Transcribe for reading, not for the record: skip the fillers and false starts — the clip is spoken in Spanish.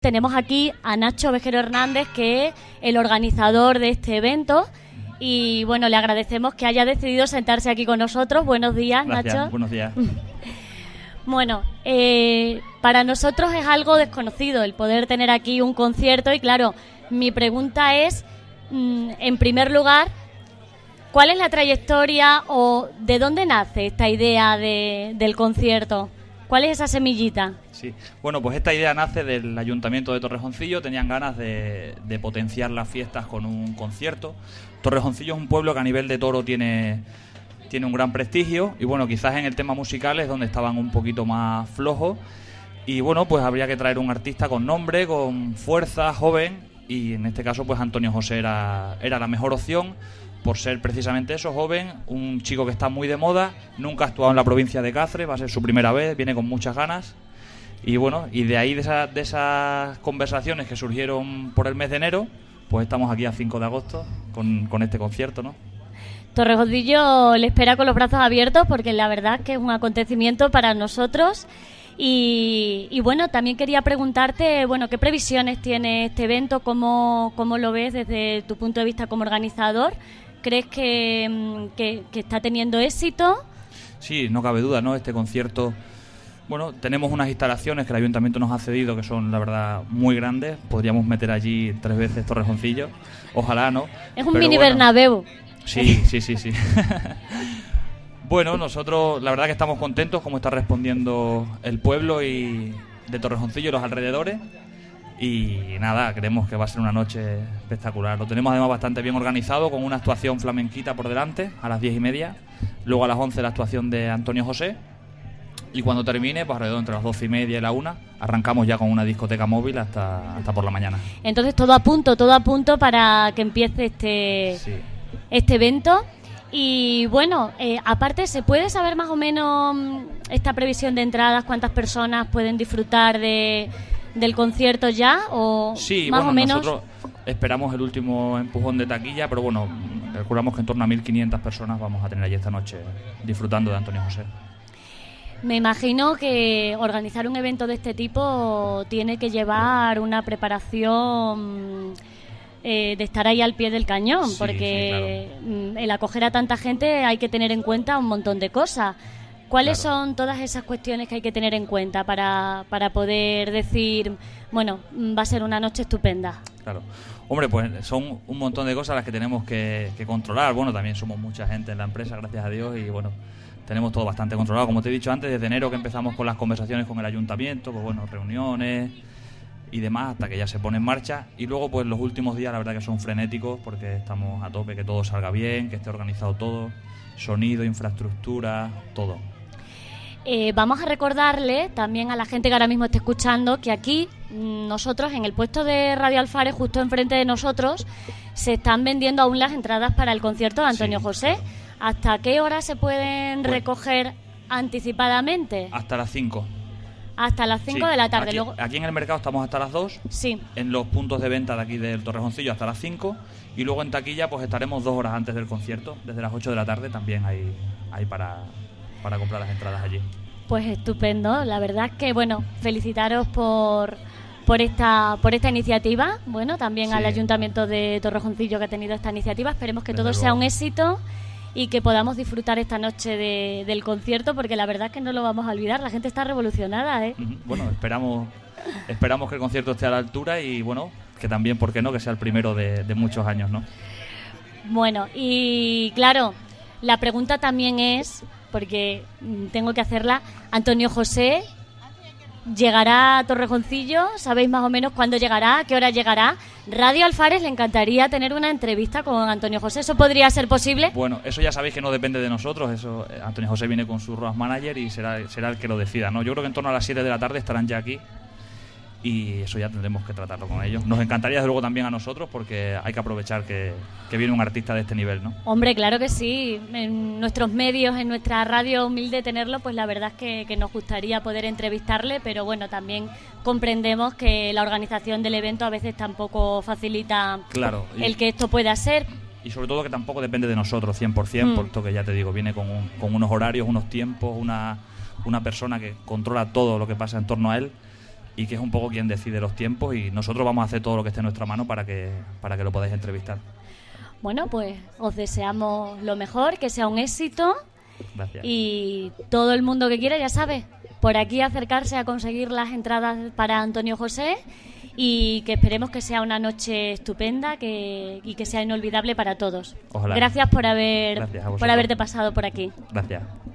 Tenemos aquí a Nacho Vejero Hernández, que es el organizador de este evento. Y bueno, le agradecemos que haya decidido sentarse aquí con nosotros. Buenos días, Gracias, Nacho. Buenos días. Bueno, para nosotros es algo desconocido el poder tener aquí un concierto. Y claro, mi pregunta es, en primer lugar, ¿cuál es la trayectoria o de dónde nace esta idea del concierto? ¿Cuál es esa semillita? Sí, bueno, pues esta idea nace del Ayuntamiento de Torrejoncillo. Tenían ganas de potenciar las fiestas con un concierto. Torrejoncillo es un pueblo que a nivel de toro tiene un gran prestigio y bueno, quizás en el tema musical es donde estaban un poquito más flojos y bueno, pues habría que traer un artista con nombre, con fuerza, joven, y en este caso pues Antonio José era la mejor opción por ser precisamente eso, joven, un chico que está muy de moda, nunca ha actuado en la provincia de Cáceres, va a ser su primera vez, viene con muchas ganas y bueno, y de ahí de esas conversaciones que surgieron por el mes de enero, pues estamos aquí a 5 de agosto con este concierto, ¿no? Torrejoncillo le espera con los brazos abiertos porque la verdad que es un acontecimiento para nosotros. Y bueno, también quería preguntarte, bueno, ¿qué previsiones tiene este evento? ¿Cómo lo ves desde tu punto de vista como organizador? ¿Crees que está teniendo éxito? Sí, no cabe duda, ¿no? Este concierto, bueno, tenemos unas instalaciones que el Ayuntamiento nos ha cedido que son, la verdad, muy grandes. Podríamos meter allí 3 veces Torrejoncillo. Ojalá, ¿no? Es un mini Bernabéu. Sí. Bueno, nosotros la verdad que estamos contentos como está respondiendo el pueblo y de Torrejoncillo y los alrededores. Y nada, creemos que va a ser una noche espectacular. Lo tenemos además bastante bien organizado con una actuación flamenquita por delante a las 10:30. Luego a las 11 la actuación de Antonio José. Y cuando termine, pues alrededor entre las 12:30 y la 1, arrancamos ya con una discoteca móvil hasta por la mañana. Entonces todo a punto para que empiece este evento. Y bueno, aparte, ¿se puede saber más o menos esta previsión de entradas? ¿Cuántas personas pueden disfrutar del concierto ya? O sí, más o menos. Nosotros esperamos el último empujón de taquilla, pero bueno, calculamos que en torno a 1.500 personas vamos a tener allí esta noche disfrutando de Antonio José. Me imagino que organizar un evento de este tipo tiene que llevar una preparación de estar ahí al pie del cañón, sí, porque sí, claro. El acoger a tanta gente hay que tener en cuenta un montón de cosas. ¿Cuáles son todas esas cuestiones que hay que tener en cuenta para poder decir, bueno, va a ser una noche estupenda? Claro. Hombre, pues son un montón de cosas las que tenemos que controlar. Bueno, también somos mucha gente en la empresa, gracias a Dios, y bueno, tenemos todo bastante controlado. Como te he dicho antes, desde enero que empezamos con las conversaciones con el ayuntamiento, pues bueno, reuniones y demás, hasta que ya se pone en marcha. Y luego, pues los últimos días, la verdad que son frenéticos, porque estamos a tope, que todo salga bien, que esté organizado todo, sonido, infraestructura, todo. Vamos a recordarle también a la gente que ahora mismo esté escuchando que aquí nosotros, en el puesto de Radio Alfares, justo enfrente de nosotros, se están vendiendo aún las entradas para el concierto de Antonio José. ¿Hasta qué hora se pueden recoger anticipadamente? Hasta las 5. Hasta las 5 de la tarde. Aquí en el mercado estamos hasta las 2. Sí. En los puntos de venta de aquí del Torrejoncillo hasta las 5. Y luego en taquilla pues estaremos 2 horas antes del concierto. Desde las 8 de la tarde también hay para comprar las entradas allí. Pues estupendo. La verdad es que, bueno, felicitaros por esta iniciativa. Bueno, también al Ayuntamiento de Torrejoncillo que ha tenido esta iniciativa. Esperemos que todo sea un éxito y que podamos disfrutar esta noche del concierto, porque la verdad es que no lo vamos a olvidar. La gente está revolucionada, ¿eh? Bueno, esperamos que el concierto esté a la altura y, bueno, que también, ¿por qué no?, que sea el primero de muchos años, ¿no? Bueno, y claro, la pregunta también es, porque tengo que hacerla, Antonio José llegará a Torrejoncillo, ¿sabéis más o menos cuándo llegará, a qué hora llegará? Radio Alfares le encantaría tener una entrevista con Antonio José, ¿eso podría ser posible? Bueno, eso ya sabéis que no depende de nosotros, eso Antonio José viene con su road manager y será el que lo decida, ¿no? Yo creo que en torno a las 7 de la tarde estarán ya aquí y eso ya tendremos que tratarlo con ellos. Nos encantaría desde luego también a nosotros, porque hay que aprovechar que viene un artista de este nivel, ¿no? Hombre, claro que sí. En nuestros medios, en nuestra radio humilde tenerlo, pues la verdad es que nos gustaría poder entrevistarle, pero bueno, también comprendemos que la organización del evento a veces tampoco facilita el que esto pueda ser. Y sobre todo que tampoco depende de nosotros 100%, puesto que ya te digo, viene con unos horarios, unos tiempos, una persona que controla todo lo que pasa en torno a él. y que es un poco quien decide los tiempos, y nosotros vamos a hacer todo lo que esté en nuestra mano para que lo podáis entrevistar. Bueno, pues os deseamos lo mejor, que sea un éxito. Gracias. Y todo el mundo que quiera, ya sabe, por aquí acercarse a conseguir las entradas para Antonio José, y que esperemos que sea una noche estupenda y que sea inolvidable para todos. Ojalá. Gracias por Gracias a vosotros. haberte pasado por aquí. Gracias.